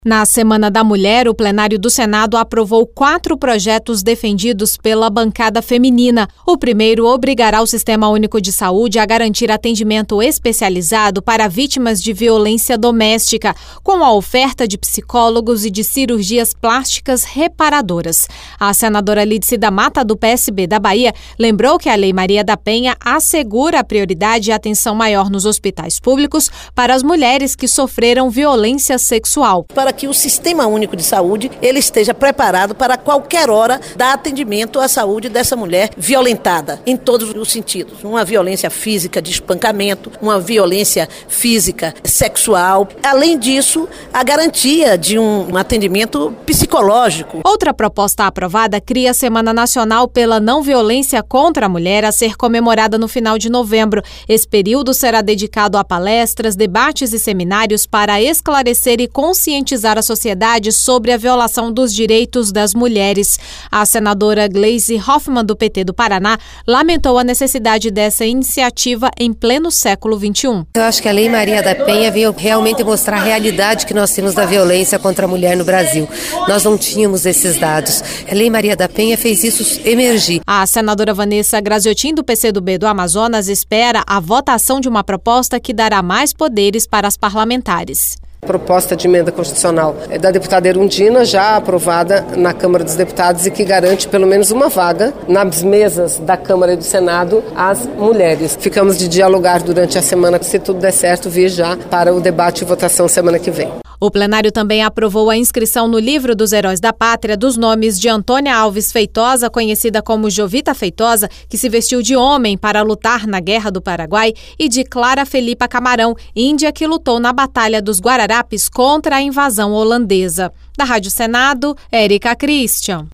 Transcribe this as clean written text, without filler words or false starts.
Na Semana da Mulher, o plenário do Senado aprovou 4 projetos defendidos pela bancada feminina. O primeiro obrigará o Sistema Único de Saúde a garantir atendimento especializado para vítimas de violência doméstica, com a oferta de psicólogos e de cirurgias plásticas reparadoras. A senadora Lídice da Mata, do PSB da Bahia, lembrou que a Lei Maria da Penha assegura a prioridade e atenção maior nos hospitais públicos para as mulheres que sofreram violência sexual. Para que o Sistema Único de Saúde ele esteja preparado para qualquer hora dar atendimento à saúde dessa mulher violentada, em todos os sentidos. Uma violência física de espancamento, uma violência física sexual. Além disso, a garantia de um atendimento psicológico. Outra proposta aprovada cria a Semana Nacional pela Não Violência contra a Mulher, a ser comemorada no final de novembro. Esse período será dedicado a palestras, debates e seminários para esclarecer e conscientizar a sociedade sobre a violação dos direitos das mulheres. A senadora Gleisi Hoffmann, do PT do Paraná, lamentou a necessidade dessa iniciativa em pleno século XXI. Eu acho que a Lei Maria da Penha veio realmente mostrar a realidade que nós temos da violência contra a mulher no Brasil. Nós não tínhamos esses dados. A Lei Maria da Penha fez isso emergir. A senadora Vanessa Graziotin, do PCdoB do Amazonas, espera a votação de uma proposta que dará mais poderes para as parlamentares. Proposta de emenda constitucional da deputada Erundina, já aprovada na Câmara dos Deputados e que garante pelo menos uma vaga nas mesas da Câmara e do Senado às mulheres. Ficamos de dialogar durante a semana, se tudo der certo, vir já para o debate e votação semana que vem. O plenário também aprovou a inscrição no livro dos Heróis da Pátria dos nomes de Antônia Alves Feitosa, conhecida como Jovita Feitosa, que se vestiu de homem para lutar na Guerra do Paraguai, e de Clara Felipa Camarão, índia que lutou na Batalha dos Guararapes contra a invasão holandesa. Da Rádio Senado, Érica Christian.